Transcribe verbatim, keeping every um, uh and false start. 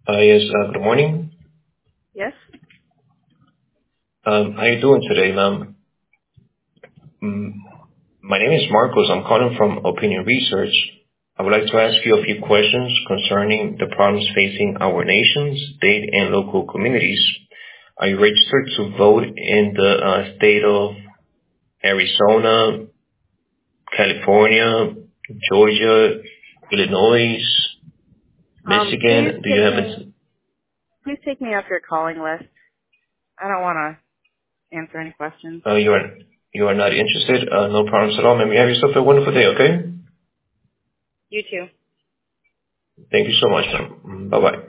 Uh, yes, uh, good morning. Yes? Um, how you doing today, ma'am? Mm, my name is Marcos. I'm calling from Opinion Research. I would like to ask you a few questions concerning the problems facing our nation's state and local communities. Are you registered to vote in the uh, state of Arizona, California, Georgia, Illinois, Um, please Michigan? Do you take have me, a... please take me off your calling list. I don't want to answer any questions. Uh, you are you are not interested? Uh, no problems at all, ma'am. You have yourself a wonderful day, okay? You too. Thank you so much, ma'am. Bye-bye.